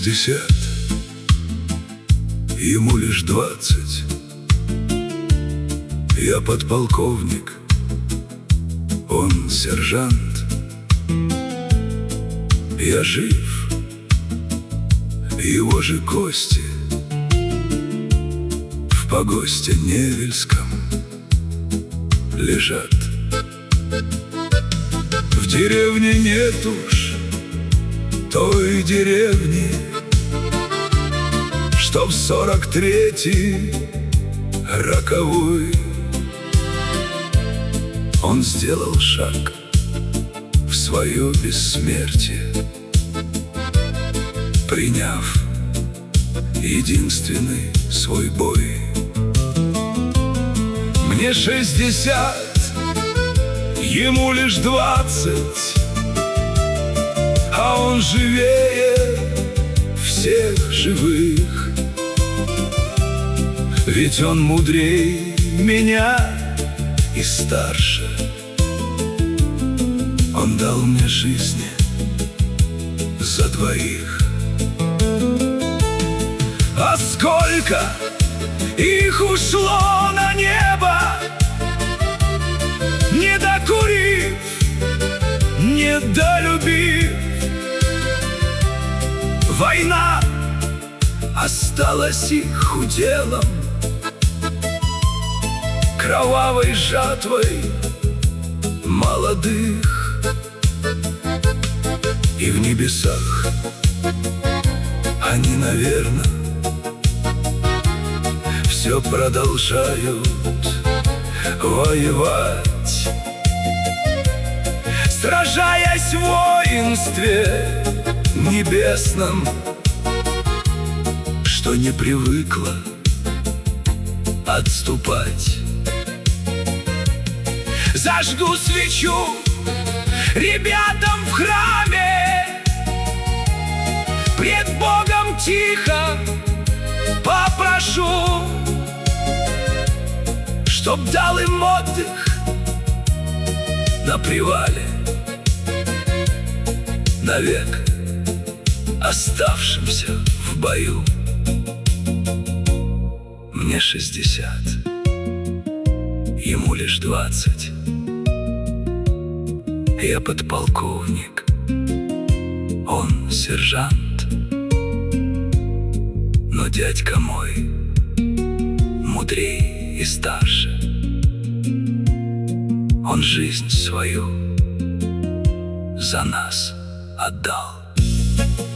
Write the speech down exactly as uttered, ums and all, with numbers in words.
шестьдесят, ему лишь двадцать. Я подполковник, он сержант. Я жив, его же кости в погосте Невельском лежат. В деревне нет уж той деревни, что в сорок третий роковой он сделал шаг в свое бессмертие, приняв единственный свой бой. Мне шестьдесят, ему лишь двадцать, а он живее всех живых. Ведь он мудрей меня и старше. Он дал мне жизни за двоих. А сколько их ушло на небо, не докурив, не долюбив. Война осталась их уделом, кровавой жатвой молодых. И в небесах они, наверно, все продолжают воевать, сражаясь в воинстве небесном, что не привыкла отступать. Зажгу свечу ребятам в храме, пред Богом тихо попрошу, чтоб дал им отдых на привале, навек оставшимся в бою. Мне шестьдесят, ему лишь двадцать. Я подполковник, он сержант. Но дядька мой мудрей и старше. Он жизнь свою за нас отдал.